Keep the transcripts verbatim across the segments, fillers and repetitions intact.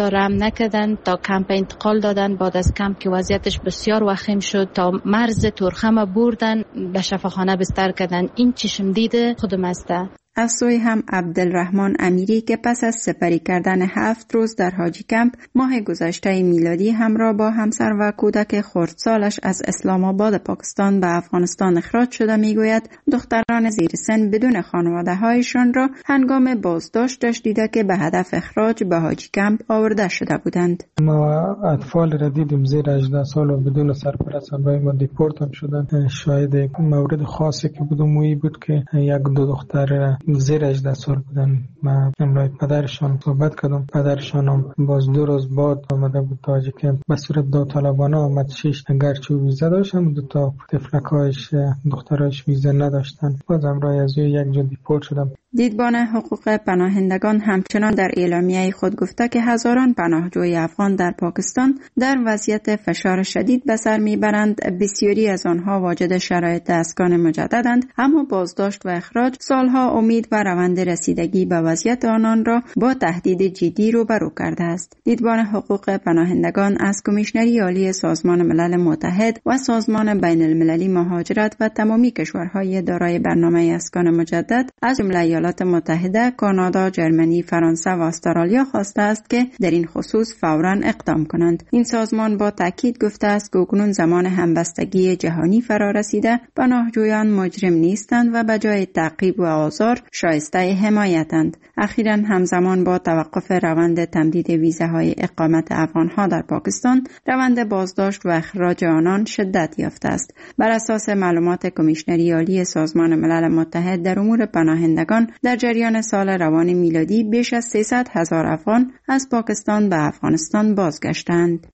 تا رحم نکردن، تا کمپ انتقال دادن. بعد از کمپ که وضعیتش بسیار وخیم شد تا مرز تورخم بردن به شفاخانه بستر کردن. این چشم دیده خودم است. از سوی هم عبدالرحمن امیری که پس از سپری کردن هفت روز در حاجی کمپ ماه گذشته میلادی همراه با همسر و کودک خردسالش از اسلام آباد پاکستان به افغانستان اخراج شده میگوید دختران زیر سن بدون خانواده هایشان را هنگام بازداشتش دیده که به هدف اخراج به حاجی کمپ آورده شده بودند. ما اطفال را دیدیم زیر هجده سال و بدون سرپرست برای ما دیپورت هم شدن. شاید مورد خاصی که بود مویی بود که یک دو دختر زیر هجده سال بودن. من امروز پدرشان صحبت کردم. پدرشان هم باز دو روز بعد آمده بود تا حاجی کمپ به صورت داوطلبانه آمد. شش گرچه ویزا داشت هم دو تا طفلکایش دخترایش ویزا نداشتن. باز امروز از یک جا دیپورت شدم. دیدبان حقوق پناهندگان همچنان در اعلامیه خود گفته که هزاران پناهجوی افغان در پاکستان در وضعیت فشار شدید به سر میبرند. بسیاری از آنها واجد شرایط اسکان مجددند، اما بازداشت و اخراج سالها امید و روند رسیدگی به وضعیت آنان را با تهدید جدی روبرو کرده است. دیدبان حقوق پناهندگان از کمیشنری عالی سازمان ملل متحد و سازمان بین المللی مهاجرت و تمامی کشورهای دارای برنامه اسکان مجدد از جمله ایالات متحده، کانادا، جرمنی، فرانسه و استرالیا خواسته است که در این خصوص فوراً اقدام کنند. این سازمان با تاکید گفته است که اکنون زمان همبستگی جهانی فرا رسیده، پناهجویان مجرم نیستند و به جای تعقیب و آزار شایسته حمایتند. اخیراً همزمان با توقف روند تمدید ویزاهای اقامت افغانها در پاکستان، روند بازداشت و اخراج آنان شدت یافته است. بر اساس معلومات کمیشنری عالی سازمان ملل متحد در امور پناهندگان، در جریان سال روان میلادی بیش از سیصد هزار افغان از پاکستان به افغانستان بازگشتند.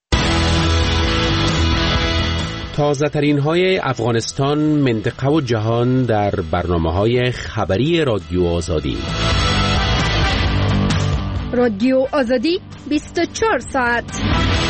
تازه ترین های افغانستان، منطقه و جهان در برنامه های خبری رادیو آزادی. رادیو آزادی بیست و چهار ساعت.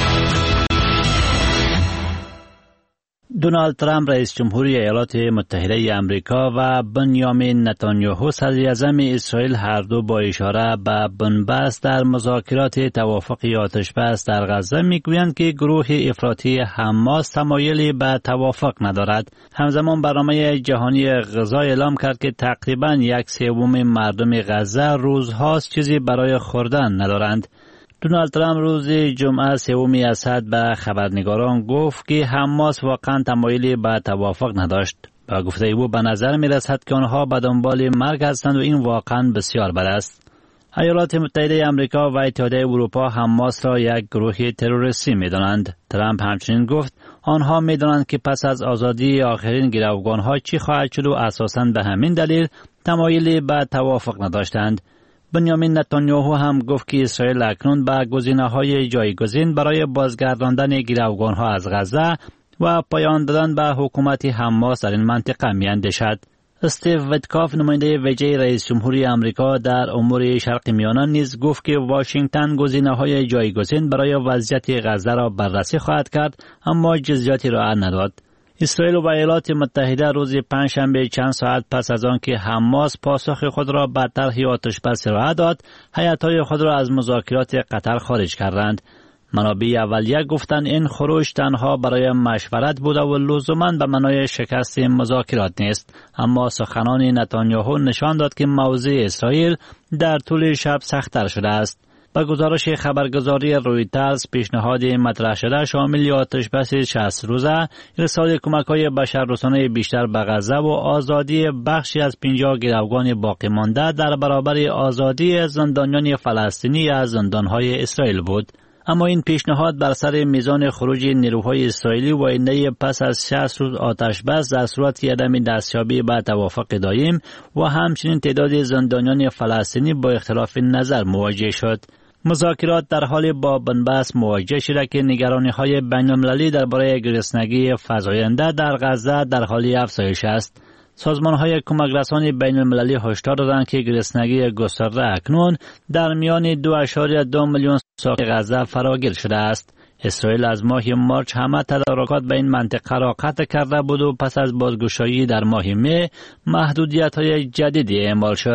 دونالد ترامپ رئیس جمهوری ایالات متحده آمریکا و بنیامین نتانیاهو صدر اعظم اسرائیل هر دو با اشاره به بنبست در مذاکرات توافق آتش بس در غزه میگویند که گروه افراطی حماس تمایلی به توافق ندارد. همزمان برنامه جهانی غذا اعلام کرد که تقریباً یک سوم مردم غزه روزهاست چیزی برای خوردن ندارند. دونالد ترامپ روز جمعه سوم اسد به خبرنگاران گفت که حماس واقعا تمایلی به توافق نداشت. با گفته او به نظر می رسد که آنها به دنبال مرگ هستند و این واقعا بسیار بد است. ایالات متحده آمریکا و اتحادیه اروپا حماس را یک گروه تروریستی می دانند. ترامپ همچنین گفت آنها می دانند که پس از آزادی آخرین گروگانها چی خواهد شد و اساساً به همین دلیل تمایلی به توافق نداشتند. بنیامین نتانیاهو هم گفت که اسرائیل اکنون به گزینه‌های جایگزین برای بازگرداندن گروگانها از غزه و پایان دادن به حکومت حماس در این منطقه می‌اندیشد. استیو ویتکاف نماینده ویژه رئیس جمهوری آمریکا در امور شرق میانه نیز گفت که واشنگتن گزینه‌های جایگزین برای وضعیت غزه را بررسی خواهد کرد، اما جزئیاتی را نداد. اسرائیل و ایالات متحده روز پنجشنبه چند ساعت پس از آن که حماس پاسخ خود را به طرح آتش بس ارائه داد، هیئت‌های خود را از مذاکرات قطر خارج کردند. منابع اولیه گفتند این خروج تنها برای مشورت بوده و لزوماً به معنای شکست مذاکرات نیست، اما سخنان نتانیاهو نشان داد که موضع اسرائیل در طول شب سخت‌تر شده است. با گزارش خبرگزاری رویترز، پیشنهاد مطرح شده شامل آتش بس شصت روزه، ارسال کمک‌های بشردوستانه بیشتر به غزه و آزادی بخشی از پنجاه گروگان باقی مانده در برابر آزادی زندانیان فلسطینی از زندان‌های اسرائیل بود. اما این پیشنهاد بر سر میزان خروج نیروهای اسرائیلی و آینده پس از شصت روز آتش بس در صورت عدم دستیابی به توافق دایم و همچنین تعداد زندانیان فلسطینی با اختلاف نظر مواجه شد. مذاکرات در حال با بنبست مواجه شده که نگرانی‌های بین‌المللی درباره گرسنگی فزاینده در غزه در حال افزایش است. سازمان‌های کمک رسانی بین‌المللی هشدار دادند که گرسنگی گسترده اکنون در میان دو ممیز دو میلیون ساکن غزه فراگیر شده است. اسرائیل از ماه مارچ همه تدارکات به این منطقه را قطع کرده بود و پس از بازگشایی در ماه می محدودیت‌های جدیدی اعمال شد.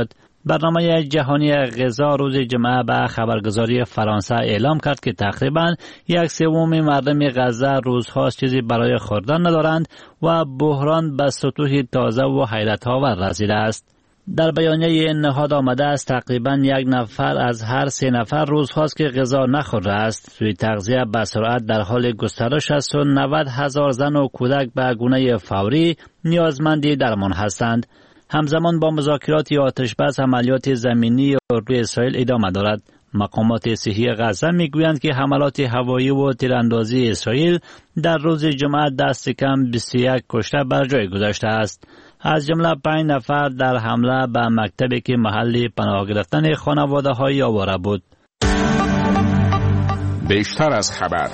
برنامه جهانی غذا روز جمعه به خبرگزاری فرانسه اعلام کرد که تقریباً یک سوم مردم غزه روزهاست چیزی برای خوردن ندارند و بحران به سطوح تازه و حیرت آور رسیده است. در بیانیه نهاد آمده است تقریباً یک نفر از هر سه نفر روزهاست که غذا نخورده است. سوی تغذیه به سرعت در حال گسترش است و نود هزار زن و کودک به گونه فوری نیازمند درمان هستند. همزمان با مذاکرات آتش بس عملیات زمینی اردوی اسرائیل ادامه دارد. مقامات صحی غزه میگویند که حملات هوایی و تیراندازی اسرائیل در روز جمعه دست کم بیست و یک کشته بر جای گذاشته است. از جمله پنج نفر در حمله به مکتبی که محل پناه گرفتن خانواده های آواره بود. بیشتر از خبر.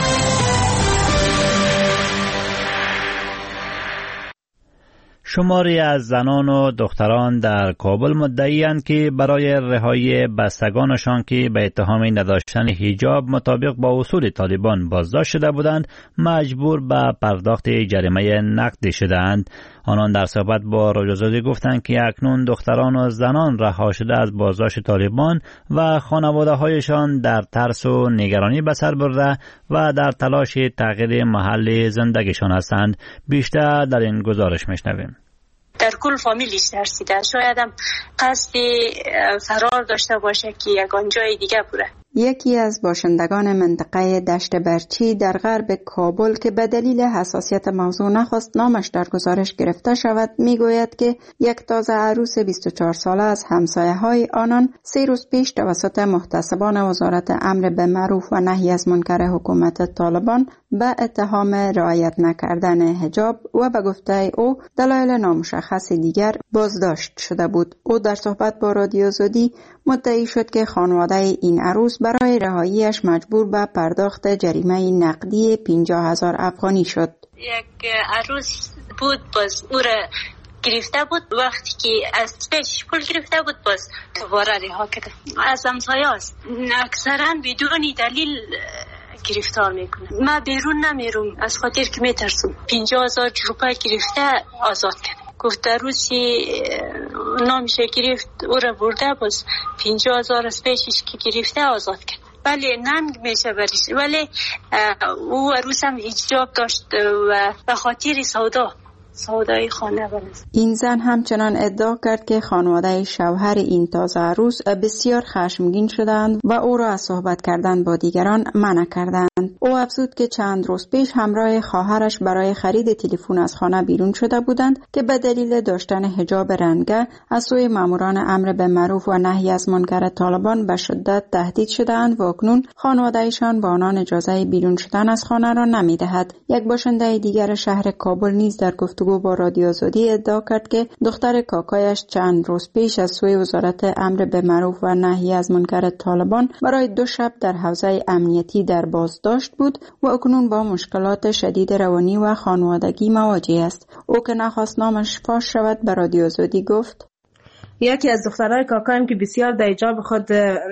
شماری از زنان و دختران در کابل مدعی‌اند که برای رهایی بستگانشان که به اتهام نداشتن حجاب مطابق با اصول طالبان بازداشت شده بودند مجبور به پرداخت جریمه نقدی شدند. آنان در صحبت با رادیوآزادی گفتند که اکنون دختران و زنان رها شده از بازداشت طالبان و خانواده‌هایشان در ترس و نگرانی به سر برده و در تلاش تغییر محل زندگیشان هستند. بیشتر در این گزارش میشنویم. در کل فامیلیش ترسیده، شاید هم قصد فرار داشته باشه که یگان جای دیگه بره. یکی از باشندگان منطقه دشت برچی در غرب کابل که به دلیل حساسیت موضوع نخواست نامش در گزارش گرفته شود میگوید که یک تازه عروس بیست و چهار ساله از همسایه های آنان سه روز پیش توسط محتسبان وزارت امر به معروف و نهی از منکر حکومت طالبان به اتهام رعایت نکردن حجاب و به گفته او دلایل نامشخص دیگر بازداشت شده بود. او در صحبت با رادیو آزادی مدعی شد که خانواده این عروس برای رهاییش مجبور به پرداخت جریمه نقدی پنجاه هزار افغانی شد. یک عروس بود، باز او را گرفته بود، وقتی که از پیش پول گرفته بود باز دوباره رها کرده. از همسایه است، اکثرا بدون دلیل گرفتار میکنه. من بیرون نمیرم از خاطر که میترسم. پنجاه هزار روپیه گرفته آزاد کرد. گفته روسی نامشه گرفت او را برده باز پنجاه هزار از پیشش که گرفته آزاد کرد. ولی ننگ میشه برش، ولی او عروس هم حجاب داشت و به خاطر سودا سودای خانه بنست. این زن همچنان ادعا کرد که خانواده شوهر این تازه عروس بسیار خشمگین شدند و او را از صحبت کردن با دیگران منع کردند. او افزود که چند روز پیش همراه خواهرش برای خرید تلفن از خانه بیرون شده بودند که به دلیل داشتن حجاب رنگه از سوی ماموران امر به معروف و نهی از منکر طالبان به شدت تهدید شدند و اکنون خانواده‌شان با آنان اجازه بیرون شدن از خانه را نمی‌دهد. یک باشنده دیگر شهر کابل نیز در گفتگو با رادیو آزادی ادعا کرد که دختر کاکایش چند روز پیش از سوی وزارت امر به معروف و نهی از منکر طالبان برای دو شب در حوزه امنیتی در بازداشت بود و اکنون با مشکلات شدید روانی و خانوادگی مواجه است. او که نخواست نامش فاش شود به رادیو آزادی گفت: یکی از دخترای کاکایم که بسیار در حجاب خود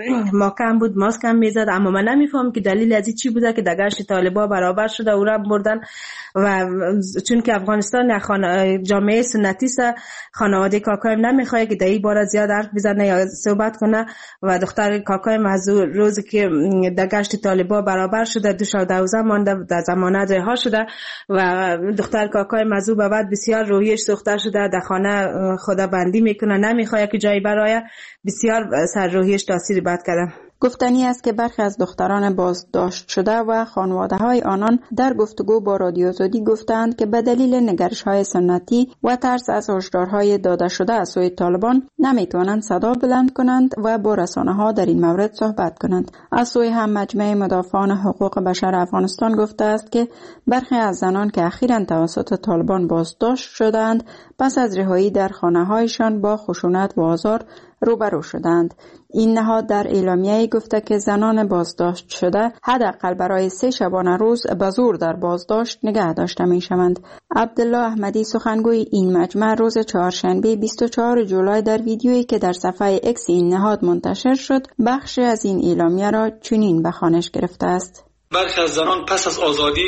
محکم بود، ماسک هم میزد، اما من نمیفهم که دلیل از این چی بوده که در گشت طالبا برابر شده او را بردن و چون که افغانستان خانه جامعه سنتی است، خانواده کاکایم نمیخواد که در این باره زیاد حرف بزنه یا صحبت کنه و دختر کاکایم از روزی که در گشت طالبا برابر شده دو سال دوازده مانده در ضمانت رها شده و دختر کاکایم از او به بعد بسیار روحیش سوخته شده، در خانه خدا بندی میکنه، نمیخواد که جایی برای بسیار سر روحیش تاثیر بد کرده. گفتنی است که برخی از دختران بازداشت شده و خانواده‌های آنان در گفتگو با رادیو آزادی گفتند که به دلیل نگرش‌های سنتی و ترس از هشدارهای داده شده از سوی طالبان نمیتوانند صدا بلند کنند و با رسانه‌ها در این مورد صحبت کنند. از سوی هم مجمع مدافعان حقوق بشر افغانستان گفته است که برخی از زنان که اخیراً توسط طالبان بازداشت شدند پس از رهایی در خانه‌هایشان با خشونت و آزار روبرو شدند. این نهاد در اعلامیه گفته که زنان بازداشت شده حداقل برای سه شبانه روز به زور در بازداشت نگه داشته می شوند. عبدالله احمدی سخنگوی این مجمع روز چهارشنبه بیست و چهارم ژولای در ویدیویی که در صفحه اکس این نهاد منتشر شد بخشی از این اعلامیه را چنین به خوانش گرفته است: برخی از زنان پس از آزادی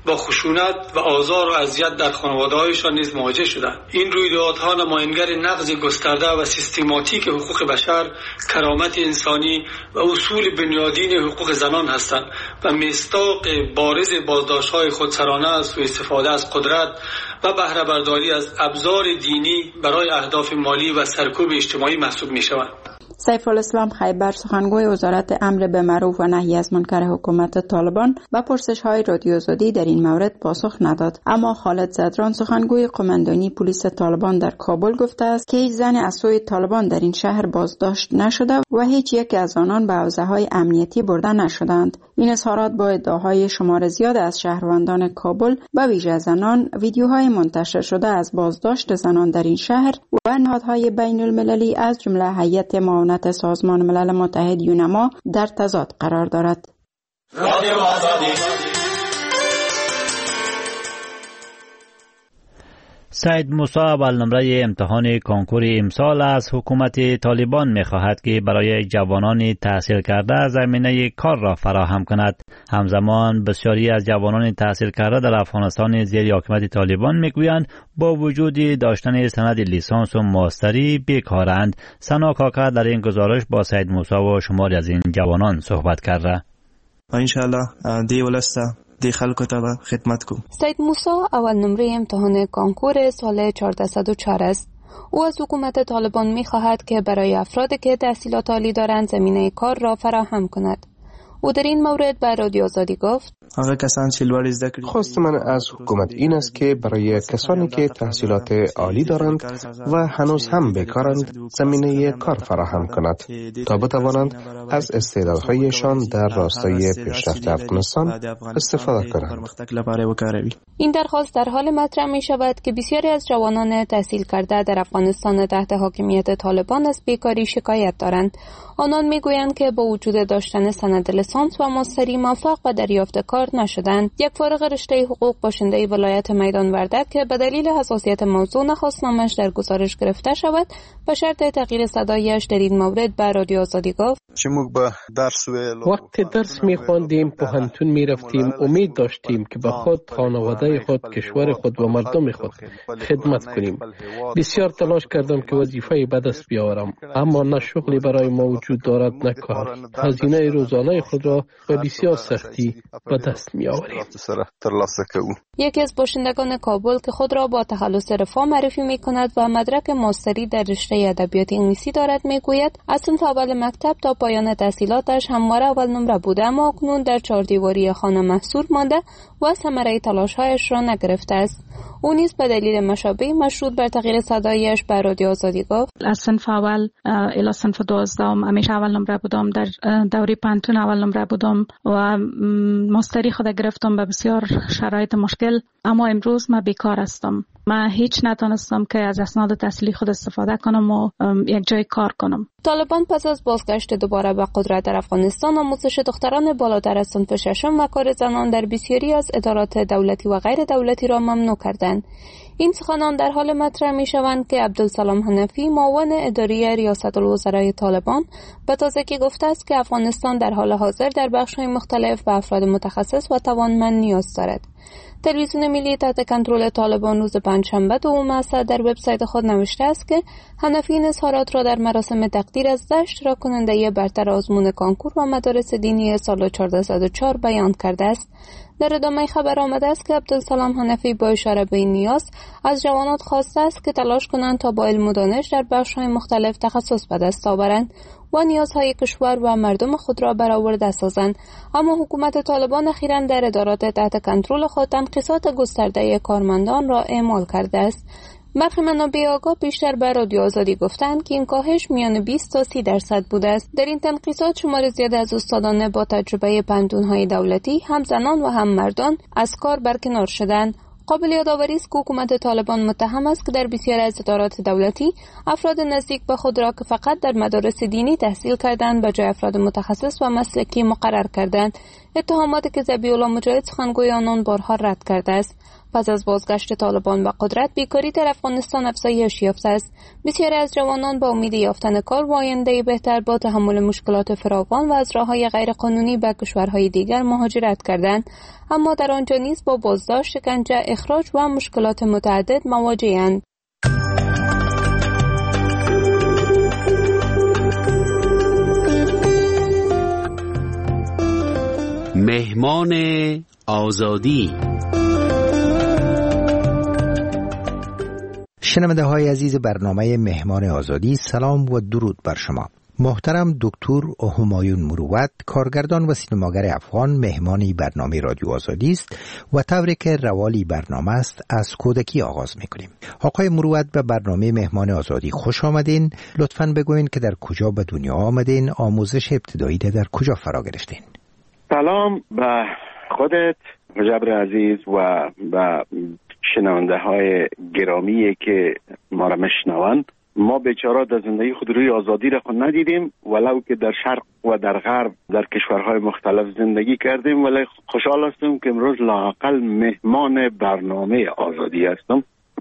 با خشونت و آزار و اذیت در خانواده‌هایشان نیز مواجه شدند. این رویدادها نمایانگر نقض گسترده و سیستماتیک حقوق بشر، کرامت انسانی و اصول بنیادین حقوق زنان هستند و مصداق بارز بازداشت‌های خودسرانه از سوء استفاده از قدرت و بهره برداری از ابزار دینی برای اهداف مالی و سرکوب اجتماعی محسوب می‌شوند. سیف الاسلام خیبر سخنگوی وزارت امر به معروف و نهی از منکر حکومت طالبان به پرسش‌های رادیو آزادی در این مورد پاسخ نداد، اما خالد زدران سخنگوی قماندانی پلیس طالبان در کابل گفته است که هیچ زن از سوی طالبان در این شهر بازداشت نشده و هیچ یک از آنان به حوزه‌های امنیتی برده نشدند. این اظهارات با ادعاهای شمار زیاد از شهروندان کابل به ویژه زنان، ویدیوهای منتشر شده از بازداشت زنان در این شهر و نهادهای بین المللی از جمله هیئت معاونت سازمان ملل متحد یونما در تضاد قرار دارد. سید موسی اول نمره امتحان کنکور امسال از حکومت طالبان می خواهد که برای جوانان تحصیل کرده زمینه کار را فراهم کند. همزمان بسیاری از جوانان تحصیل کرده در افغانستان زیر حکومت طالبان می گویند با وجود داشتن سند لیسانس و ماستری بیکارند. سنا کاکا در این گزارش با سید موسی و شماری از این جوانان صحبت کرده. ان شاء الله دی ولسته دی خلکو ته خدمت کوم. سید موسی اول نمره امتحان کنکور سال چهارصد و چهار است. او از حکومت طالبان می خواهد که برای افرادی که تحصیلات عالی دارند زمینه کار را فراهم کند. او در این مورد به رادیو آزادی گفت: خواست من از حکومت این است که برای کسانی که تحصیلات عالی دارند و هنوز هم بیکارند زمینه کار فراهم کند تا بتوانند از استعدادهایشان در راستای پیشرفت افغانستان استفاده کنند. این درخواست در حال مطرح می شود که بسیاری از جوانان تحصیل کرده در افغانستان تحت حاکمیت طالبان از بیکاری شکایت دارند. آنان می گویند که با وجود داشتن سند لیسانس و ماستری موفق به دریافت کار نشدند. یک فارغ رشته حقوق باشنده ولایت میدان وردک که به دلیل حساسیت موضوع نخواست نامش در گزارش گرفته شود به شرط تغییر صدایش در این مورد به رادیو آزادی گفت: وقتی درس می خواندیم پوهنتون می رفتیم امید داشتیم که به خود، خانواده خود، کشور خود و مردم خود خدمت کنیم. بسیار تلاش کردم که وظیفه به دست بیاورم، اما نه شغلی برای ما وجود دارد نه کار. هزینه روزانه خود را به بسیار سختی به دست می آوریم. یکی از باشندگان کابل که خود را با تخلص رفاه معرفی می کند و مدرک ماستری در رشته ادبیات انگلیسی دارد می گوید از صنف اول مکتب تا پایان تحصیلاتش همواره اول نمره بوده، اما اکنون در چهاردیواری خانه محصور مانده و ثمره تلاش‌هایش را نگرفته است. او نیز به دلیل مشابه مشروط بر تغییر صدایش به رادیو آزادی گفت: از صنف اول الی صنف دوازدهم همیشه اول نمره بودم، در دوره پانتون اول نمره بودم و ماستری خود گرفتم به بسیار شرایط مشکل، اما امروز من بیکار هستم. من هیچ نتونستم که از اسناد تحصیلی خود استفاده کنم و یک جای کار کنم. طالبان پس از بازگشت دوباره به قدرت در افغانستان آموزش دختران بالاتر از صنف ششم و کار زنان در بسیاری از ادارات دولتی و غیر دولتی را ممنوع کردند. این سخنان در حال مطرح می شوند که عبدالسلام حنفی معاون اداری ریاست الوزرای طالبان به تازگی گفته است که افغانستان در حال حاضر در بخش‌های مختلف به افراد متخصص و توانمند نیاز دارد. تلویزیون ملی تحت کنترل طالبان روز پنجشنبه دوم اسد در وبسایت خود نوشته است که حنفی این اظهارات را در مراسم تقدیر از ده اشتراک کننده برتر آزمون کنکور و مدارس دینی سال چهارصد و چهار بیان کرده است. در ادامه خبر آمده است که عبدالسلام حنفی با اشاره به این نیاز از جوانات خواسته است که تلاش کنند تا با علم و دانش در بخش‌های مختلف تخصص به دست آورند و نیازهای کشور و مردم خود را برآورده سازند. اما حکومت طالبان اخیراً در ادارات تحت کنترل خود تنقیصات گسترده کارمندان را اعمال کرده است. برخی منابع آگاه بیشتر به رادیو آزادی گفتند که این کاهش میان بیست تا سی درصد بوده است. در این تنقیصات شمار زیاد از استادان با تجربه پنتون‌های دولتی، هم زنان و هم مردان، از کار برکنار شدند. قابل یادآوری است که حکومت طالبان متهم است که در بسیاری از ادارات دولتی افراد نزدیک به خود را که فقط در مدارس دینی تحصیل کردند به جای افراد متخصص و مسلکی مقرر کردند، اتهاماتی که ذبیح الله مجاهد سخنگوی آنان بارها رد کرده است. پس از بازگشت طالبان به قدرت بیکاری در افغانستان افزایش یافته است. بسیاری از جوانان با امید یافتن کار و آینده بهتر با تحمل مشکلات فراوان و از راه‌های غیرقانونی به کشورهای دیگر مهاجرت کردند، اما در آنجا نیز با بازداشت، شکنجه، اخراج و مشکلات متعدد مواجه‌اند. مهمان آزادی. شنونده های عزیز برنامه مهمان آزادی، سلام و درود بر شما. محترم دکتر همایون مروت، کارگردان و سینماگر افغان، مهمانی برنامه رادیو آزادی است و طوری که روالی برنامه است از کودکی آغاز میکنیم. آقای مروت به برنامه مهمان آزادی خوش آمدین. لطفاً بگوین که در کجا به دنیا آمدین، آموزش ابتدایی در کجا فرا گرفتین؟ سلام به خودت جبر عزیز و به شنونده های گرامی که ما را میشنوند. ما بیچاره در زندگی خود روی آزادی را خود ندیدیم، ولو که در شرق و در غرب در کشورهای مختلف زندگی کردیم، ولی خوشحال هستم که امروز لااقل مهمان برنامه آزادی هستم.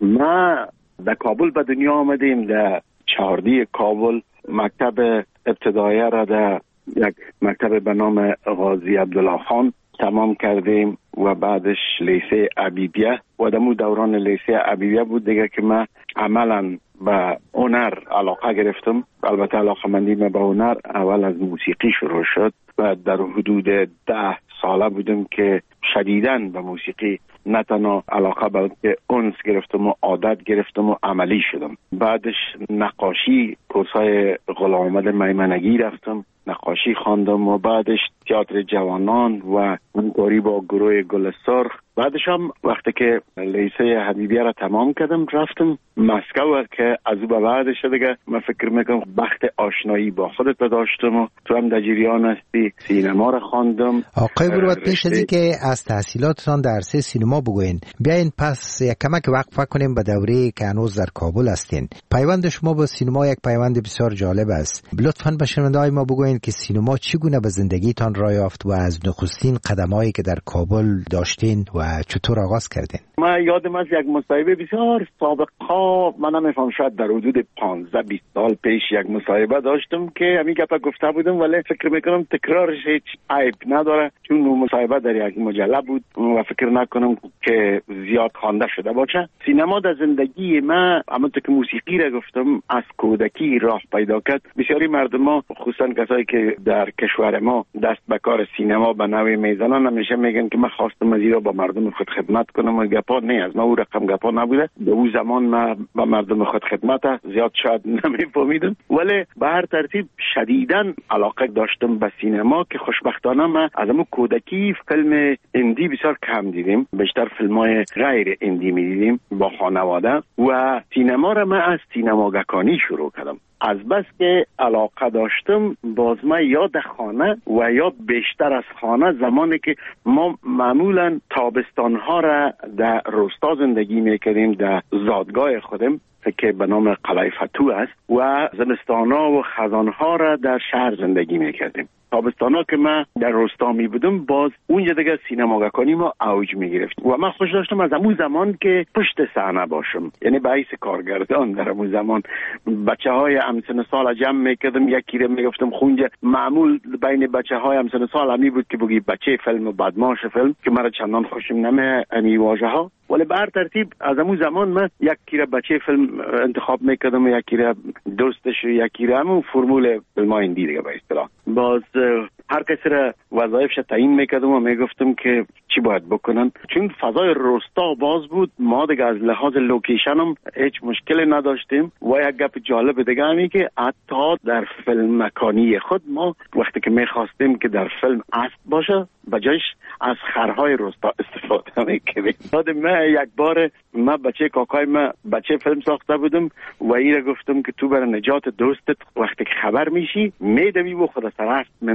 ما در کابل به دنیا آمدیم، در چهاردی کابل مکتب ابتدایی را در یک مکتب به نام غازی عبدالله خان تمام کردیم و بعدش لیسه عبیبیه و دمو دوران لیسه عبیبیه بود دیگه که من عملا به هنر علاقه گرفتم. البته علاقه مندی من به هنر اول از موسیقی شروع شد و در حدود ده ساله بودم که شدیداً به موسیقی نه تنها علاقه بلکه انس گرفتم و عادت گرفتم و عملی شدم. بعدش نقاشی، کورسای غلام احمد میمنگی رفتم، نقاشی خواندم و بعدش تئاتر جوانان و همکاری با گروه گل سرخ. بعدش هم وقتی که لیسه حبیبیه را تمام کردم رفتم مسکو که از او به بعدش دیگه من فکر میکنم بخت آشنایی با خودت داشتم و تو هم در جریان هستی. سینما را خواندم. آقای مروت، پیش از که از تحصیلاتتان در عرصه سینما بگوین، بیاین پس یک کمک وقفه کنیم به دوره که هنوز در کابل هستین. پیوند شما با سینما یک پیوند بسیار جالب است. لطفاً به شنونده‌های ما بگوین که سینما چگونه به زندگیتان راه یافت و از نخستین قدمایی که در کابل داشتین و چطور آغاز کردین؟ من یادم از یک مصاحبه بسیار سابقا، من نمیفهم شاید در حدود پانزده بیست سال پیش یک مصاحبه داشتم که همین گپا گفته بودم، ولی فکر میکنم تکرارش هیچ عیب نداره چون اون مصاحبه در یک مجله بود و فکر نکنم که زیاد خوانده شده باشه. سینما در زندگی من همونطور که موسیقی را گفتم از کودکی راه پیدا کرد. بسیاری مردم ها خصوصا کسایی که در کشور ما دست به کار سینما به نوعی میزنن همیشه میگن که من خواستم از ایران با مردم خود خدمت کنم و گپا نه از ما او رقم گپا نبوده. به اون زمان من با مردم خود خدمت زیاد شاید نمیفهمیدم، ولی به هر ترتیب شدیداً علاقه داشتم به سینما که خوشبختانه من از همون کودکی فیلم اندی بسیار کم دیدیم، بیشتر فیلم‌های غیر اندی می‌دیدیم با خانواده و سینما را من از سینماگکانی شروع کردم. از بس که علاقه داشتم باز من یا در خانه و یا بیشتر از خانه، زمانی که ما معمولا تابستانها را در روستا زندگی میکردیم در زادگاه خودم که به نام قلعه فتوح است و زمستانها و خزانها را در شهر زندگی میکردیم. تابستانا که من در روستا می بودم باز اونجا دیگه سینماگکانی ما اوج می گرفت و من خوش داشتم از همون زمان که پشت صحنه باشم، یعنی به حیث کارگردان در همون زمان بچه های همسن سال جمع میکردم، یکی رو میگفتم خونجا. معمول بین بچه های همسن سال همی بود که بگی بچه فیلم و بدماش فیلم که مرا چندان خوشم نمی امی واژه ها، ولی به هر ترتیب از همون زمان من یکی رو بچه فیلم انتخاب میکردم و یکی رو دوستش و یکی رو همون فرمول فیلم های اندی دیگه به اصطلاح. باز هر کسی را وظایفش تعیین میکردم و میگفتم که چی باید بکنن، چون فضای روستا باز بود. ما دیگه از لحاظ لوکیشن هم هیچ مشکلی نداشتیم و یک گپ جالب دیگه همی که حتی در فیلم مکانی خود ما وقتی که میخواستیم که در فیلم اسب باشه بجایش از خرهای روستا استفاده میکردیم. یادم من یک بار من بچه کاکای من بچه فیلم ساخته بودم و ایره گفتم که تو برای نجات دوستت وقتی که خبر میشی میدوی و خود سر اسب مندازی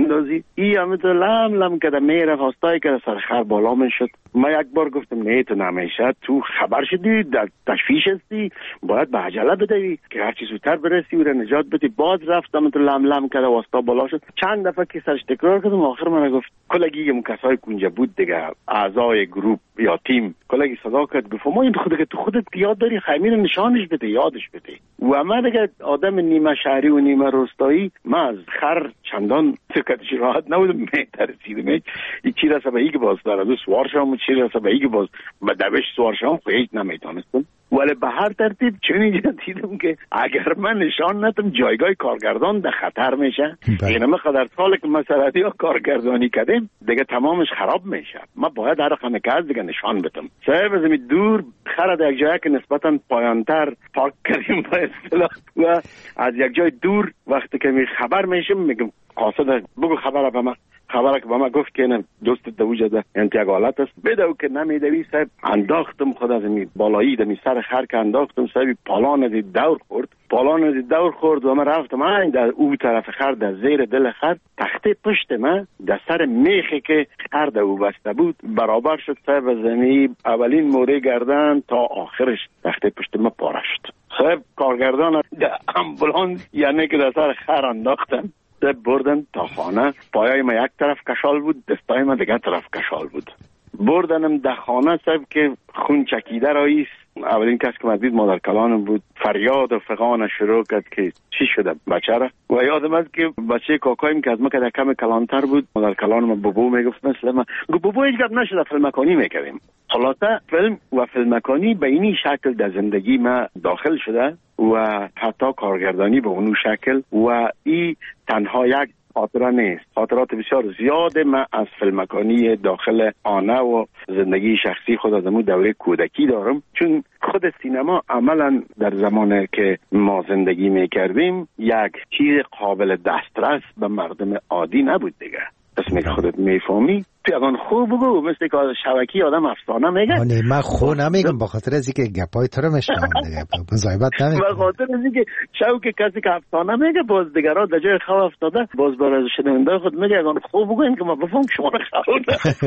ای همه تو لم لم کده میره خواستایی که سر خر بالا میشد. ما یک بار گفتم نه تو نمیشه، تو خبر شدی در تشویش هستی، باید به عجله بدوی که هرچی زودتر برسی و نجات بدی. باز رفتم تو لم لم کده واسطا بالا شد. چند دفعه که سرش تکرار کردم، آخر من گفت کلگی اون کسای کنجا بود دیگه، اعضای گروپ یا تیم، کلگی صدا کرد گفت ما این خودت که تو خودت یاد داری خیمه نشانش بده، یادش بده. و من دیگه آدم نیمه شهری و نیمه روستایی، من از خر چندان سکتش راحت نبودم، میترسیدم این چی رسه به ای که باز دارد سوار شام و چی رسه به ای که باز به دوش سوار شام خیلی نمیتونستم. ولی به هر ترتیب چنین دیدم که اگر من نشان ندم جایگاه کارگردان در خطر میشه. این همه قدر ساله که ما سرحدی ها کارگردانی کردیم دیگه تمامش خراب میشه. ما باید هر خانه که از دیگه نشان بدم. صاحب از این دور خر در یک جایی که نسبتا پایانتر پارک کردیم با اصطلاح و از یک جای دور وقتی که می خبر میشم میگم قاصد بگو خبر به من، خبره که با ما گفت که نه دوست دوجه انتیاگ حالت است بدو که نمیدوی. صاحب انداختم خود از این بالایی دمی سر خر که انداختم، صاحب پالان از دور خورد پالان از دور خورد و من رفتم این در او طرف خر در زیر دل خر تخته پشت من در سر میخی که خر در او بسته بود برابر شد. صاحب از زمین اولین موره گردن تا آخرش تخته پشت من پاره شد. صاحب کارگردان در امبولانس یعنی که در سر خر انداختم بردن تا خانه. پایای ما یک طرف کشال بود، دستای ما دیگه طرف کشال بود. بردنم در خانه صاحب که خون چکیده راییست. اولین کس که مدید مادر کلانم بود، فریاد و فغان شروع کرد که چی شده بچه را. و یادم است که بچه کاکایم که از ما که در کم کلانتر بود مادر کلانم بابو میگفت مثل ما گفت بابو هیچ گپ نشده فیلمکانی میکردیم. خلاصه فیلم و فیلمکانی به اینی شکل در زندگی ما داخل شده و حتی کارگردانی به اونو شکل و ای تنها یک خاطره نیست، خاطرات بسیار زیاد من از فیلمکانی داخل آنه و زندگی شخصی خود از امو دوره کودکی دارم. چون خود سینما عملا در زمانی که ما زندگی میکردیم یک چیز قابل دسترس به مردم عادی نبود دیگه. اسمی که خودت میفهمی پیغان خوب بگو مثل که شبکی آدم افسانه میگه. نه من خو نمیگم با خاطر از اینکه گپای تو رو میشنم دیگه مزایبت نمیگم. با خاطر از اینکه شو که کسی که افسانه میگه باز دیگرها در جای خواب افتاده باز برای شنونده خود میگه اگه خوب بگو این که ما بفهم شما رو خواهد.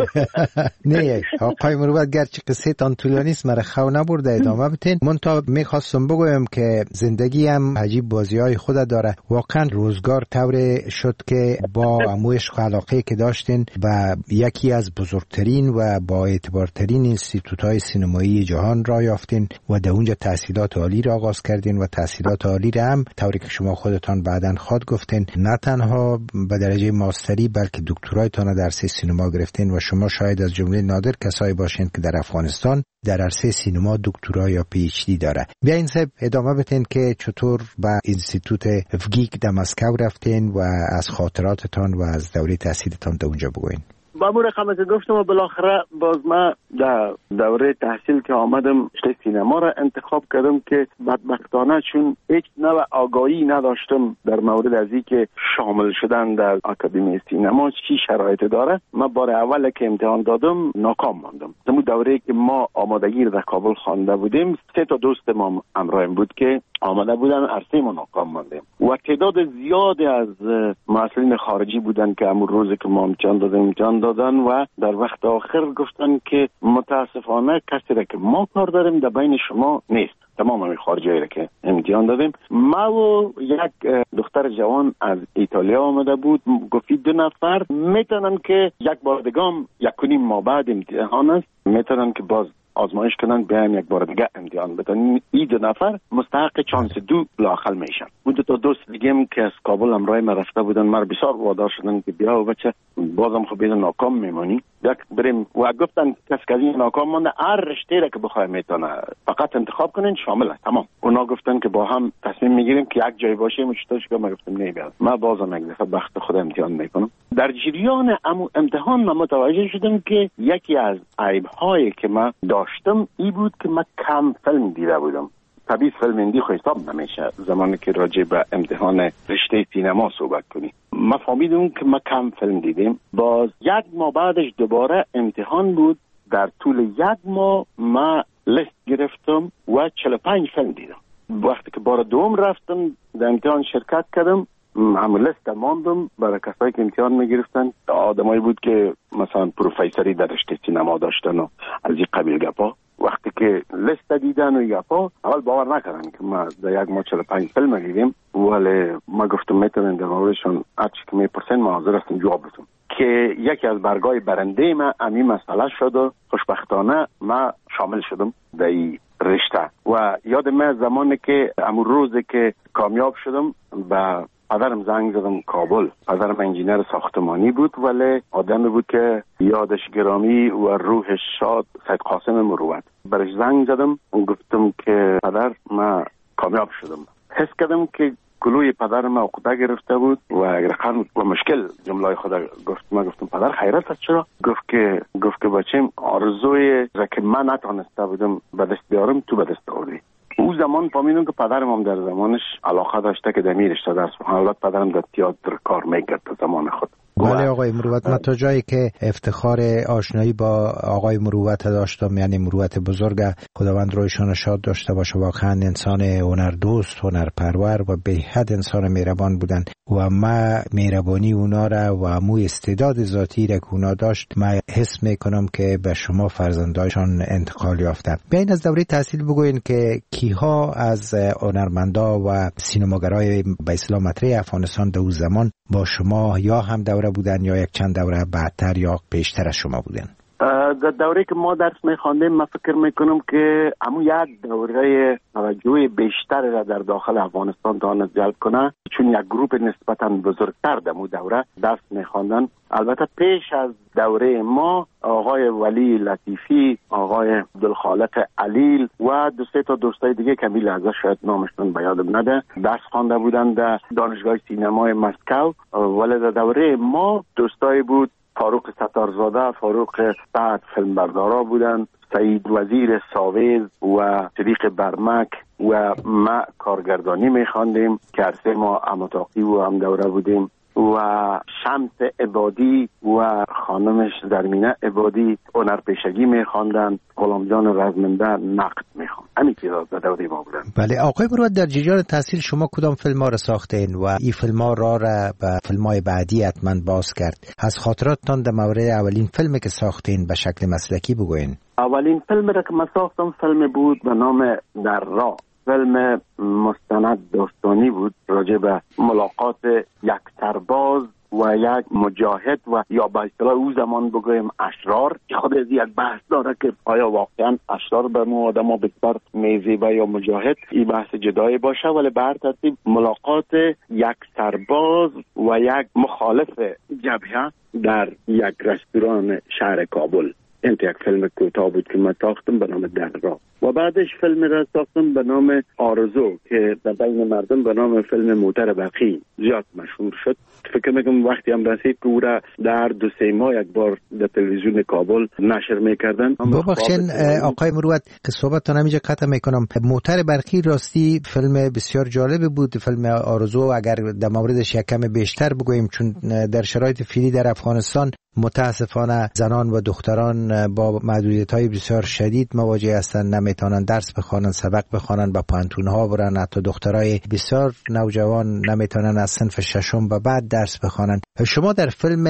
نه آقای مروت گرچه قصه تان طولانی است مرا خو نبرده ادامه بتین. من تا میخواستم بگویم که زندگی هم عجیب بازی های خود داره. واقعا روزگار طور شد که با عشق و علاقه که داشتین و یکی از بزرگترین و با اعتبارترین اینستیتوت‌های سینمایی جهان را یافتین و در اونجا تحصیلات عالی را آغاز کردین و تحصیلات عالی را هم طوری که شما خودتان بعداً خود گفتین نه تنها به درجه ماستری بلکه دکترایتان در عرصه سینما گرفتین و شما شاید از جمله نادر کسایی باشین که در افغانستان در عرصه سینما دکترا یا پی اچ دی داره. بیاین صاحب ادامه بدین که چطور به اینستیتوت افگیک در مسکو رفتین و از خاطراتتان و از دوره تحصیلتان در اونجا بگوین. با مو رقم که گفتم و بالاخره باز ما در دوره تحصیل که آمدم رشته سینما را انتخاب کردم که بدبختانه چون هیچ نوع آگاهی نداشتم در مورد از این که شامل شدن در آکادمی سینما چی شرایط داره. ما بار اول که امتحان دادم ناکام ماندم. در دوره که ما آمادگی در کابل خوانده بودیم سه تا دوست ما همراهیم بود که آماده بودن عرصه ما ناکام ماندیم و تعداد زیادی از مسئولین خارجی بودن که امروز روزی که ما امتحان دادیم امتحان دادن و در وقت آخر گفتن که متاسفانه کسی را که ما کار داریم در بین شما نیست. تمام همین خارجی را که امتحان دادیم ما و یک دختر جوان از ایتالیا آمده بود گفتی دو نفر میتونن که یک بار دیگه یک کنیم ما بعد امتحان است میتونن که باز آزمایش کنن بیایم یک بار دیگه امتحان بدن. این دو نفر مستحق چانس دو لااقل میشن. اون دو تا دوست دیگه که از کابل همراه ما رفته بودن مر بسیار وادار شدن که بیا و بچه بازم خب بیدن ناکام میمانی یک بریم و گفتن کس که این ناکام مانده هر رشته را که بخواه میتونه فقط انتخاب کنین شامل است تمام. اونا گفتن که با هم تصمیم میگیریم که یک جای باشیم و چطورش که ما گفتم نه بیاد ما بازم یک دفعه بخت خود امتحان میکنم. در جریان امتحان من متوجه شدم که یکی از عیب‌هایی که ما داشتم ای بود که من کم فیلم دیده بودم. طبیعی فیلم هندی خو حساب نمیشه زمانی که راجع به امتحان رشته سینما صحبت کنی. ما فهمیدم که ما کم فیلم دیدیم. باز یک ماه بعدش دوباره امتحان بود. در طول یک ماه ما لیست گرفتم و چهل و پنج فیلم دیدم. وقتی که بار دوم رفتم در امتحان شرکت کردم همون لست ماندم برای کسایی که امتحان میگرفتن. آدمایی بود که مثلا پروفیسوری در رشته سینما داشتن و از این قبیل گپا. وقتی که لست دیدن و گپا اول باور نکردن که ما در یک ما چهل و پنج فیلم دیدیم، ولی ما گفتم میتونن در موردشون هرچی که میپرسن ما حاضر هستم جواب بدم. که یکی از برگای برنده ما امی مسئله شد و خوشبختانه ما شامل شدم در این رشته. و یاد من زمانی که امون روزی که کامیاب شدم به پدرم زنگ زدم کابل. پدرم انجینر ساختمانی بود ولی آدمی بود که یادش گرامی و روحش شاد، سید قاسم مروت. برش زنگ زدم گفتم که پدر ما کامیاب شدم. حس کردم که گلوی پدرم عقده گرفته بود و رقم و مشکل جمله خدا گفت. ما گفتم پدر خیرت است چرا؟ گفت که گفت که بچیم آرزوی را که من نتونسته بودم به دست بیارم تو به دست آوردی. او زمان فهمیدم که پدرم هم در زمانش علاقه داشته که در رشته درس بخونه. البته پدرم در تئاتر کار میکرد در زمان خود. بله آقای مروت، من تا جایی که افتخار آشنایی با آقای مروت داشتم، یعنی مروت بزرگ، خداوند رویشان شاد داشته باشه، واقعا انسان هنردوست، هنرپرور و به حد انسان مهربان بودن و ما مهربانی اونا را و مو استعداد ذاتی را که اونا داشت ما حس میکنم که به شما فرزندایشان انتقال یافتن. بیاین از دوره تحصیل بگوین که کیها از هنرمندا و سینماگرای به اصطلاح مطرح افغانستان در اون زمان با شما یا هم دوره بودن یا یک چند دوره بعدتر یا بیشتر از شما بودن؟ در دوره که ما درس میخواندیم من فکر میکنم که همون یک دوره توجه بیشتر را در داخل افغانستان تواند جلب کنه، چون یک گروپ نسبتا بزرگتر در اون دوره درس میخواندن. البته پیش از دوره ما آقای ولی لطیفی، آقای عبدالخالق علیل و دو سه تا دوستای دیگه که میل ازش شاید نامشون به یادم نده درس خوانده بودن در دانشگاه سینمای مسکو. ولی در دوره ما دوستای بود فاروق ستارزاده، فاروق سعد فیلمبردارا بودن، سعید وزیر ساویز و صدیق برمک و ما کارگردانی میخواندیم که عرصه ما امتاقی و هم دوره بودیم و شمس عبادی و خانمش درمینه عبادی هنرپیشگی میخواندن، غلام جان رزمنده نقد میخواند. همین چیزا در دوره ما بودن. بله آقای مروت، در جریان تحصیل شما کدام فیلم ها را ساختین و این فیلم ها را را به فیلم های بعدی حتما باز کرد؟ از خاطراتتان در مورد اولین فیلمی که ساختین به شکل مسلکی بگوین. اولین فیلم را که من ساختم فیلم بود به نام در راه. فیلم مستند داستانی بود راجع به ملاقات یک سرباز و یک مجاهد و یا به اصطلاح او زمان بگویم اشرار. خود از یک بحث داره که آیا واقعا اشرار به ما آدم بسیار میزیبه یا مجاهد، این بحث جدایی باشه. ولی به هر ترتیب ملاقات یک سرباز و یک مخالف جبهه در یک رستوران شهر کابل. این یک فیلم کوتاه بود که من ساختم به نام در راه و بعدش فیلم را ساختم به نام آرزو که در بین مردم به نام فیلم موتر برقی زیاد مشهور شد. فکر میکنم وقتی هم رسید که او را در دو سه ماه یک بار در تلویزیون کابل نشر میکردن. ببخشید آقای مروت که صحبتتون همینجا قطع میکنم. موتر برقی راستی فیلم بسیار جالب بود. فیلم آرزو اگر در موردش یک کم بیشتر بگوییم، چون در شرایط فعلی در افغانستان متاسفانه زنان و دختران با محدودیت‌های بسیار شدید مواجه هستند، نمیتونن درس بخوانن، سبق بخوانن، با پانتون‌ها برن. حتی دخترای بسیار نوجوان نمیتونن از صنف ششم به بعد درس بخوانن. شما در فیلم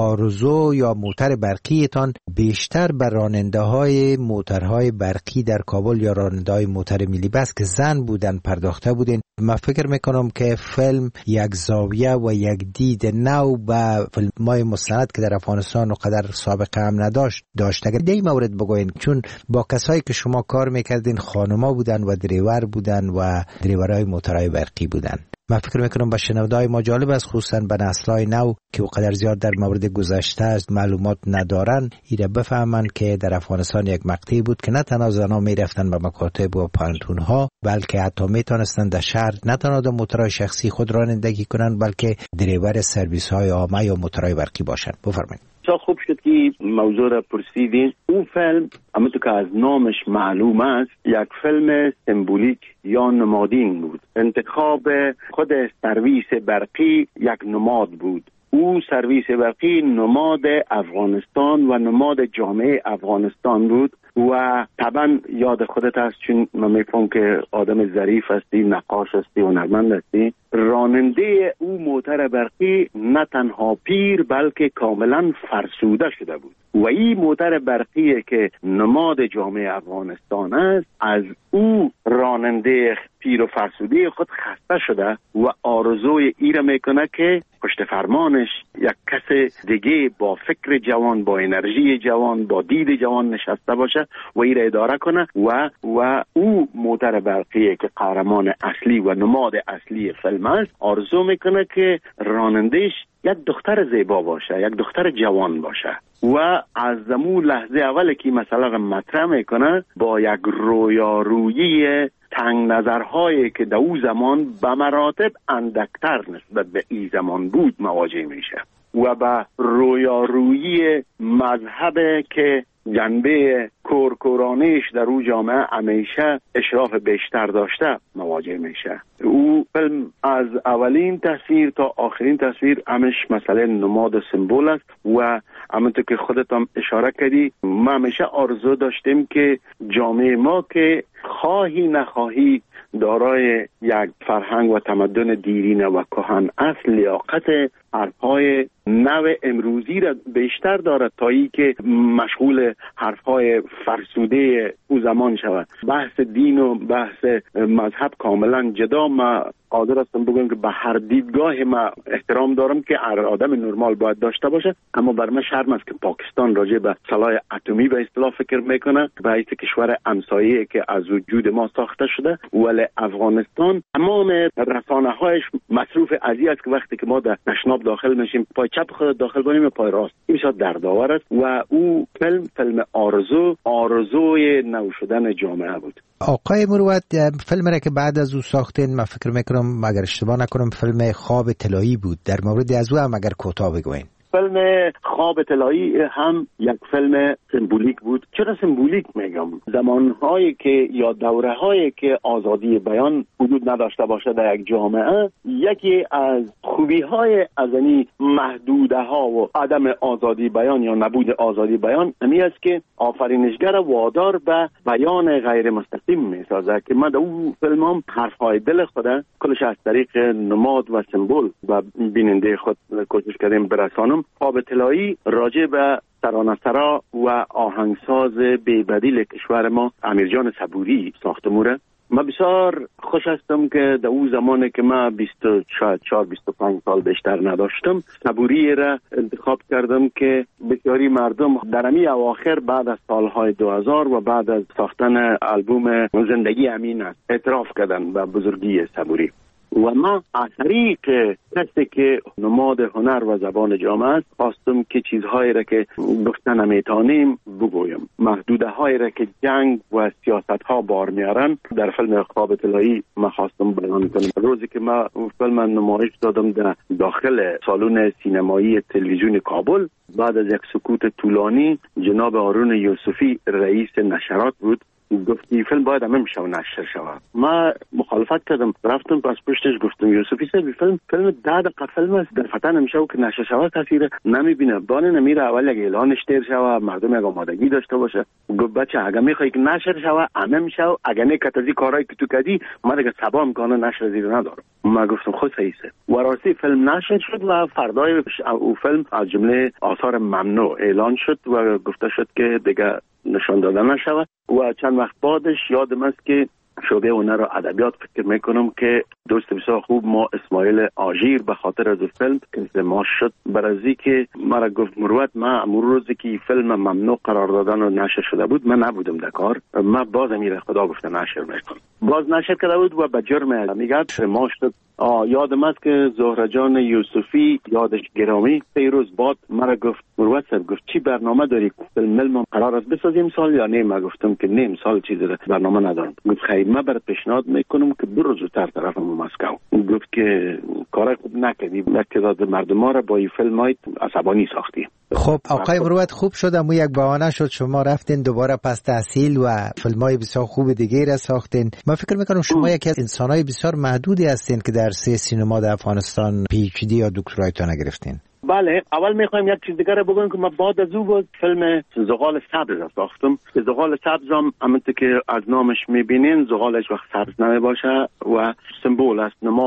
آرزو یا موتر برقیتان بیشتر بر راننده‌های موترهای برقی در کابل یا راننده‌های موتر ملی بس که زن بودن پرداخته بودین. من فکر میکنم که فیلم یک زاویه و یک دید نو به فیلم‌های مستند که در افغانستان و قدر سابقه هم نداشت داشت. اگر دی مورد بگوین، چون با کسایی که شما کار میکردین خانوما بودن و دریور بودن و دریورای موترهای برقی بودن. من فکر میکنم به شنونده‌های ما جالب است، خصوصا به نسل‌های نو که وقدر زیاد در مورد گذشته از معلومات ندارن، ایره بفهمن که در افغانستان یک مقطعی بود که نه تنها زنان میرفتن به مکاتب و پانتون‌ها، بلکه حتی میتونستن در شهر نه تنها در موترهای شخصی خود رانندگی کنن، بلکه دریور سرویس‌های عامه یا موترهای برقی باشن. بفرمایید. چه خوب شد که موضوع را پرسیدین. اون فیلم همونطور که از نامش معلوم است یک فیلم سمبولیک یا نمادین بود. انتخاب خود سرویس برقی یک نماد بود. او سرویس برقی نماد افغانستان و نماد جامعه افغانستان بود و طبعا یاد خودت هست، چون من میفهم که آدم ظریف هستی، نقاش هستی، هنرمند هستی. راننده او موتر برقی نه تنها پیر بلکه کاملا فرسوده شده بود و این موتر برقی که نماد جامعه افغانستان است از او راننده پیر و فرسوده خود خسته شده و آرزوی ای را میکنه که پشت فرمانش یک کس دیگه با فکر جوان، با انرژی جوان، با دید جوان نشسته باشه و ای را اداره کنه و و او موتر برقی که قهرمان اصلی و نماد اصلی فیلم است آرزو میکنه که رانندهش یک دختر زیبا باشه، یک دختر جوان باشه و از زمون لحظه اول که مثلا مطرح میکنه با یک رویارویی تنگ نظرهایی که در او زمان به مراتب اندکتر نسبت به این زمان بود مواجه میشه و به رویارویی مذهب که جنبه کورکورانیش در او جامعه همیشه اشراف بیشتر داشته مواجه میشه. او فیلم از اولین تصویر تا آخرین تصویر همش مسئله نماد و سمبول است و همونطور که خودت هم اشاره کردی ما همیشه آرزو داشتیم که جامعه ما که خواهی نخواهی دارای یک فرهنگ و تمدن دیرینه و کهن اصل لیاقت حرفهای نو امروزی را بیشتر دارد تا ای که مشغول حرفهای فرسوده او زمان شود. بحث دین و بحث مذهب کاملا جدا. ما قادر هستم بگم که به هر دیدگاه ما احترام دارم که هر آدم نرمال باید داشته باشه، اما بر من شرم است که پاکستان راجع به سلاح اتمی به اصطلاح فکر میکنه به حیث کشور همسایه که از وجود ما ساخته شده، ولی افغانستان تمام رسانه هایش مصروف ازی است که وقتی که ما در تشناب داخل میشیم پای چپ خود داخل کنیم و پای راست. این بسیار دردآور است و او فیلم فیلم آرزو آرزوی نو شدن جامعه بود. آقای مروت، فیلم را که بعد از او ساختین من فکر میکنم اگر اشتباه نکنم فیلم خواب طلایی بود، در مورد از او هم اگر کوتاه بگوین. فیلم خواب طلایی هم یک فیلم سمبولیک بود. چرا سمبولیک میگم؟ زمانهایی که یا دوره‌هایی که آزادی بیان وجود نداشته باشه در یک جامعه، یکی از خوبی‌های از این محدوده‌ها و عدم آزادی بیان یا نبود آزادی بیان این است که آفرینشگر وادار به بیان غیر مستقیم می‌سازه که ما در اون فیلمام حرف‌های دل خود کلش از طریق نماد و سمبول و بیننده خود کوشش کردیم برسانم. خواب طلایی راجع به ترانه‌سرا و آهنگساز بی‌بدیل کشور ما امیرجان صبوری ساخته موره. من بسیار خوش هستم که در اون زمانی که من بیست و چهار بیست و پنج سال بیشتر نداشتم صبوری را انتخاب کردم که بسیاری مردم در امی اواخر بعد از سالهای دو هزار و بعد از ساختن آلبوم زندگی امین است اعتراف کردن به بزرگی صبوری و ما از طریق کسی که نماد هنر و زبان جامعه است خواستم که چیزهایی را که گفتن نمیتونیم بگویم، محدوده هایی را که جنگ و سیاست ها بار میارن در فیلم خواب طلایی ما خواستم بیان کنم. روزی که ما فیلم نمایش دادم در داخل سالن سینمایی تلویزیون کابل، بعد از یک سکوت طولانی جناب هارون یوسفی رئیس نشرات بود گفتی فیلم باید همه میشه و نشر شود. ما مخالفت کردم، رفتم پس پشتش گفتم یوسفی صاحب فیلم فیلم ده دقیقه فیلم است، در فتن نمیشه و که نشر شود تاثیر نمیبینه. بانه نمیره اول یک اعلانش تیر شود مردم یک آمادگی داشته باشه. گفت بچه اگه میخوای که نشر شود همه میشه و اگه نه کتازی کارهایی که تو کردی ما دیگه سبا امکانه نشر زیر ندارم. ما گفتم خود صحیحه و راستی فیلم نشر شد و فردای او فیلم از جمله آثار ممنوع اعلان شد و گفته شد که دیگه نشان دادن نشود و چند وقت بعدش یادم است که شعبه هنر و ادبیات فکر میکنم که دوست بسیار خوب ما اسماعیل آژیر به خاطر از فیلم انضمام شد برازی که مرا گفت مروت ما امور روزی که فیلم ممنوع قرار دادن و نشر شده بود من نبودم در کار، من باز میره خدا گفته نشر میکنم، باز نشر کرده بود و به جرم میگه ما شد. یادم است که زهره جان یوسفی یادش گرامی سه روز بعد مرا گفت مروت صاحب گفت چی برنامه داری فیلم ما قرار است بسازیم سال یا نه؟ من گفتم که نه سال چیزی برنامه ندارم. گفت خیر من برات پیشنهاد میکنم که برو زودتر طرف مسکو. گفت که کار خوب نکردی، تعداد مردم ما را با این فیلم های عصبانی ساختی. خب آقای مروت خوب شد اما یک بهانه شد شما رفتین دوباره پس تحصیل و فیلم‌های بسیار خوب دیگه را ساختین. من فکر میکنم شما یکی از انسان‌های بسیار محدودی هستین که در سه سینما در افغانستان پی اچ دی یا دکترایتون گرفتین. بله، اول میخوایم یک چیز دیگه رو بگم که من بعد از او بود فیلم زغال سبز را ساختم. زغال سبز هم همونطور که از نامش میبینین زغالش وقت سبز نمی باشه و سمبول است، نماد است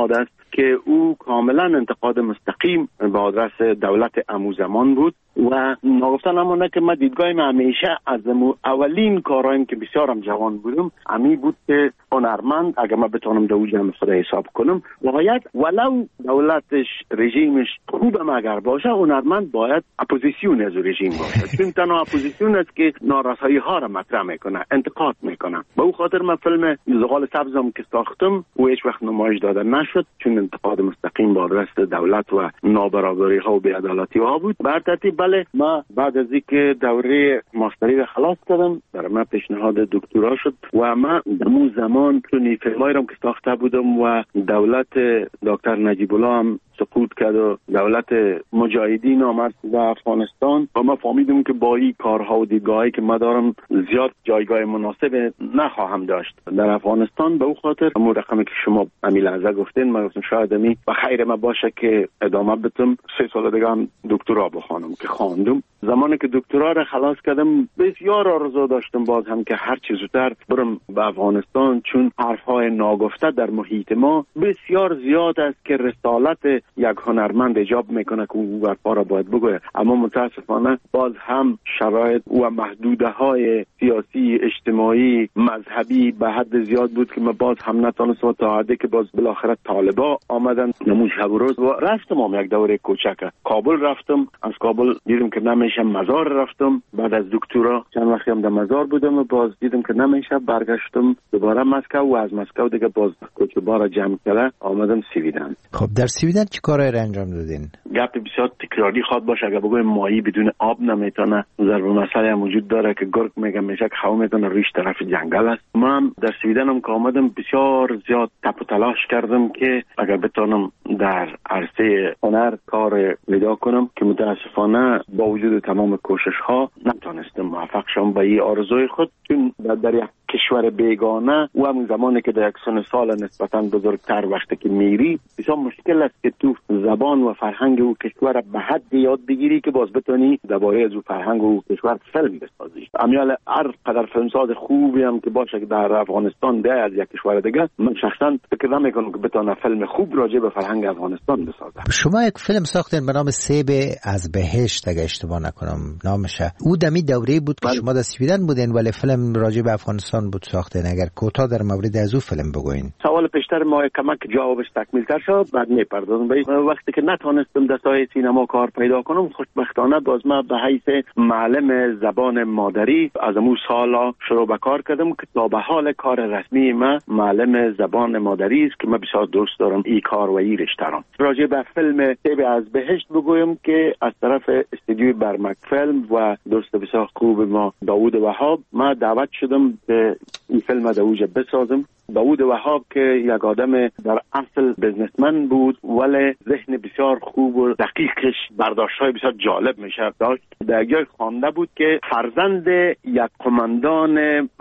که او کاملا انتقاد مستقیم به آدرس دولت امو زمان بود و ناگفته نمانده که من دیدگاهیم همیشه از اولین کارایم که بسیارم جوان بودم امی بود که هنرمند اگر من بتونم در او جمع خود حساب کنم باید ولو دولتش رژیمش خوبم اگر باشه هنرمند باید اپوزیسیون از رژیم باشه چون تنها اپوزیسیون است که نارسایی ها را مطرح میکنه انتقاد میکنه. به او خاطر من فیلم زغال سبزم که ساختم و هیچ وقت نمایش داده نشد چون انتقاد مستقیم با آدرس دولت و نابرابری ها و بی‌عدالتی ها بود. بر ترتیب بله ما بعد از اینکه دوره ماستری را خلاص کردم در من پیشنهاد دکترا شد و ما در اون زمان چون فیلمایی را که ساخته بودم و دولت دکتر نجیب الله هم سقوط کرد و دولت مجاهدین آمد و افغانستان و ما فهمیدم که با این کارها و دیدگاهی که ما دارم زیاد جایگاه مناسب نخواهم داشت در افغانستان. به او خاطر همون رقمی که شما امی لحظه گفتین ما گفتم شاید امی و خیر ما باشه که ادامه بدم سه سال دیگه هم دکترا بخوانم که خواندم. زمانی که دکترا را خلاص کردم بسیار آرزو داشتم باز هم که هر چیز زودتر برم به افغانستان چون حرفهای ناگفته در محیط ما بسیار زیاد است که رسالت یک هنرمند ایجاب میکنه که او حرفا را باید بگوید اما متاسفانه باز هم شرایط و محدوده های سیاسی اجتماعی مذهبی به حد زیاد بود که ما باز هم نتونستم تا حدی که باز بالاخره طالبا آمدن نمون شب و روز و رفتم هم یک دوره کوچک کابل رفتم از کابل دیدم که نمیشه مزار رفتم بعد از دکترا چند وقتی هم در مزار بودم و باز دیدم که نمیشه برگشتم دوباره مسکو و از مسکو دیگه باز کوچبارا جمع کرده آمدم سویدن. خب در سویدن چی کارایی را انجام دادین؟ گپ بسیار تکراری خواد باشه اگر بگویم ماهی بدون آب نمیتونه ضرب مسئله هم وجود داره که گرگ میگه میشه که هوا میتونه ریش طرف جنگل است. ما هم در سویدن هم که آمدم بسیار زیاد تپ و تلاش کردم که اگر بتونم در عرصه هنر کار پیدا کنم که متاسفانه با وجود تمام کوشش ها نتونستم موفق شم به این آرزوی خود چون در یک کشور بیگانه و همون زمانی که در یک سن سال نسبتا بزرگتر وقتی که میری بسیار مشکل است که تو زبان و فرهنگ او کشور به حد یاد بگیری که باز بتونی درباره از او فرهنگ و کشور فیلم بسازی. امیال هر قدر فیلمساز خوبی هم که باشه که در افغانستان ده از یک کشور دیگه من شخصا فکر نمیکنم که بتونه فیلم خوب راجع به فرهنگ افغانستان بسازه. شما یک فیلم ساختین به نام سیب از بهشت اگه اشتباه نکنم نامشه. او دمی دوره بود که بل... شما در سویدن بودین ولی فیلم راجع به افغانستان بود ساختین. اگر کوتاه در مورد از او فیلم بگوین. سوال پیشتر ما کمک جوابش تکمیل تر شد بعد میپردازم. وقتی که نتونستم در سایه سینما کار پیدا کنم خوشبختانه باز ما به حیث معلم زبان مادری از امو سالا شروع به کار کردم که تا به حال کار رسمی ما معلم زبان مادری است که من بسیار دوست دارم این کار و این رشته را. راجع به فیلم سیب از بهشت بگویم که از طرف استودیوی برمک فیلم و دوست بسیار خوب ما داوود وهاب ما دعوت شدم که این فیلم در اوج بسازم. داوود وهاب که یک آدم در اصل بزنسمن بود ولی ذهن بسیار خوب و دقیقش برداشت‌های بسیار جالب میشه داشت. در جای خوانده بود که فرزند یک قماندان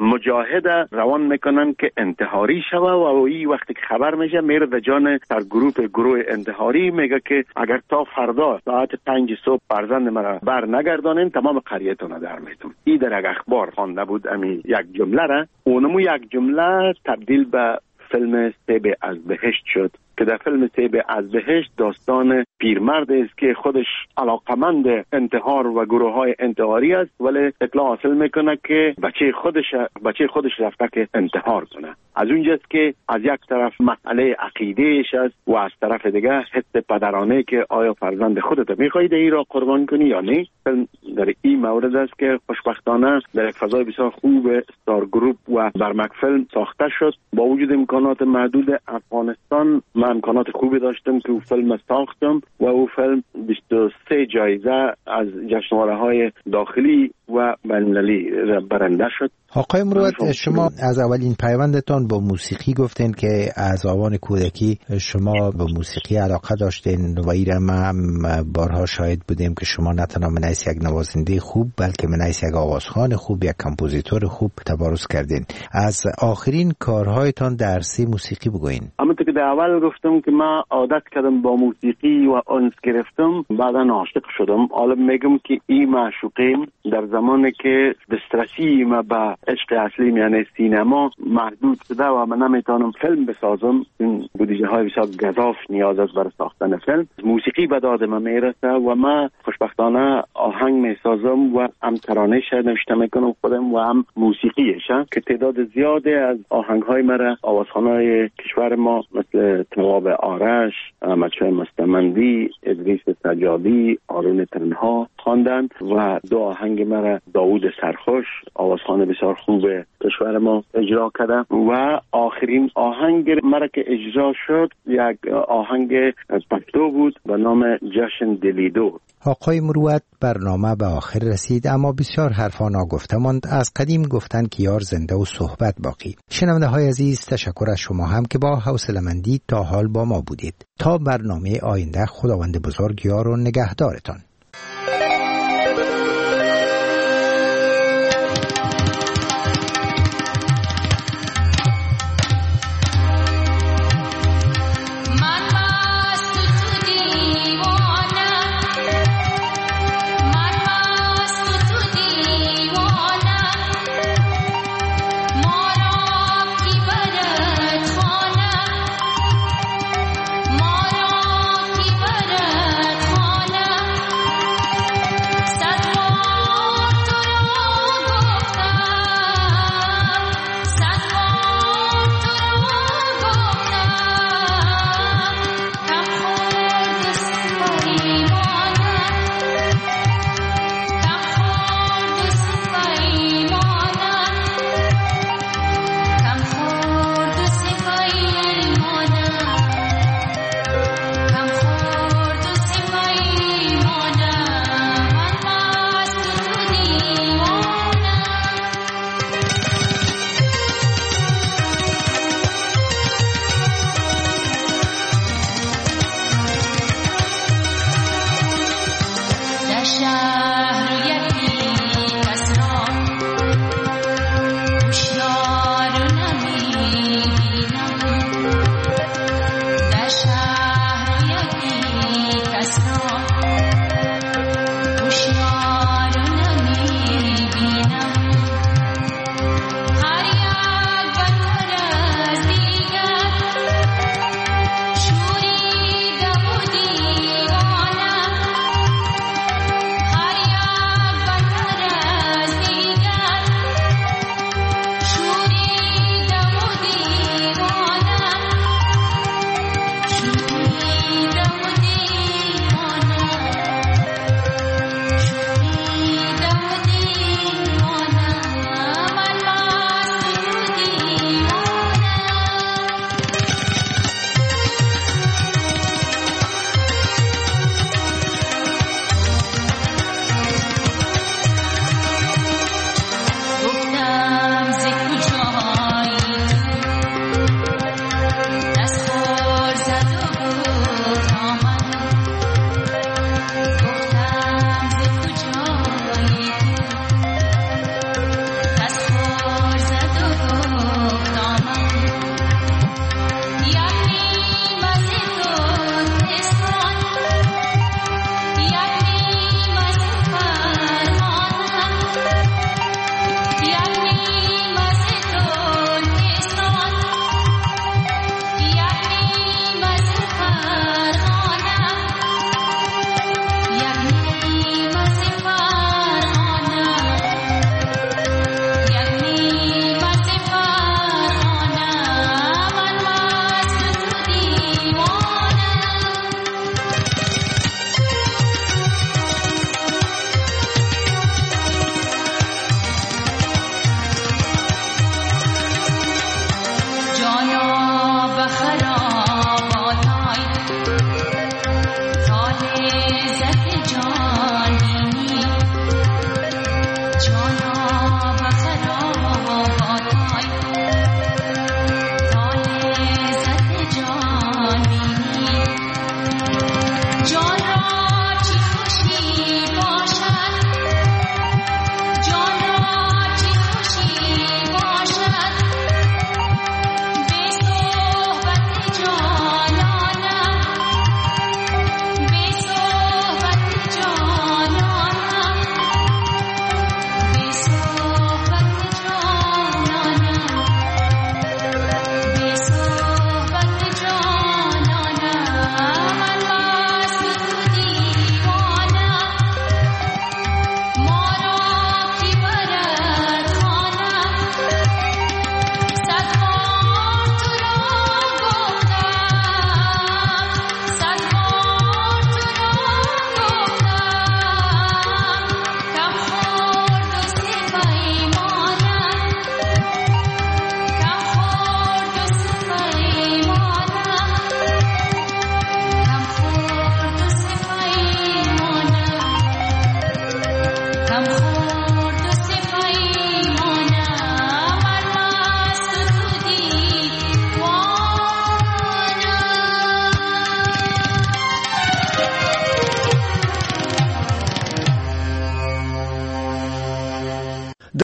مجاهد روان میکنن که انتحاری شوه و این وقتی که خبر میشه میره به جان در گروه گروه انتحاری میگه که اگر تا فردا ساعت پنج صبح فرزند مرا بر نگردانین تمام قریه‌تون در میتون. این در یک اخبار خوانده بود امی یک جمله را اونمو یک جمله تبدیل به فیلم سیب از بهشت شد که در فیلم سیب از بهشت داستان پیرمرد است که خودش علاقمند انتحار و گروه های انتحاری است ولی اطلاع حاصل میکنه که بچه خودش بچه خودش رفته که انتحار کنه. از اونجاست که از یک طرف مسئله عقیدهش است و از طرف دیگه حس پدرانه که آیا فرزند خودت میخوای این را قربان کنی یا نه. فیلم در این مورد است که خوشبختانه در یک فضای بسیار خوب استار گروپ و برمک فیلم ساخته شد. با وجود امکانات محدود افغانستان من امکانات خوبی داشتم که او فیلم ساختم و او فیلم بیست و سه جایزه از جشنواره‌های داخلی و بین‌المللی برنده شد. آقای مروت شما از اولین پیوندتان با موسیقی گفتین که از آوان کودکی شما به موسیقی علاقه داشتین و ایرم هم بارها شاهد بودیم که شما نه تنها منیس یک نوازنده خوب بلکه منیس یک آوازخوان خوب یک کمپوزیتور خوب تبارز کردین. از آخرین کارهایتان در عرصه موسیقی بگوین. همونطور که در اول گفتم که من عادت کردم با موسیقی و انس گرفتم بعدا عاشق شدم. حالا میگم که این معشوقیم در زمانی که دسترسی ما به عشق اصلی یعنی سینما محدود شده و من نمیتونم فیلم بسازم، این بودجه های بسیار گزاف نیاز است برای ساختن فیلم، موسیقی به داد من میرسه و من خوشبختانه آهنگ میسازم و هم ترانه‌اش نوشته میکنم خودم و هم موسیقیش که تعداد زیاده از آهنگ های مرا آوازخوان‌های کشور ما مثل تواب آرش، احمدشاه مستمندی، ادریس سجادی، آرون تنها خواندند و دو آهنگ مرا داوود سرخوش آوازخوان بسیار خوب کشور ما اجرا کرده و آخرین آهنگ مرا که اجرا شد یک آهنگ پشتو بود به نام جشن دلیدو. آقای مروت، برنامه به آخر رسید اما بسیار حرفا ناگفته ماند. از قدیم گفتن که یار زنده و صحبت باقی. شنونده های عزیز، تشکر از شما هم که با حوصله‌مندی تا حال با ما بودید. تا برنامه آینده، خداوند بزرگ یار و نگهدارتان.